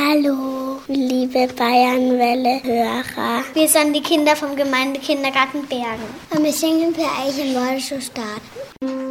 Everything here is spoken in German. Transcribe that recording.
Hallo, liebe Bayernwelle-Hörer. Wir sind die Kinder vom Gemeindekindergarten Bergen. Und wir singen für euch im Nordischen Staat.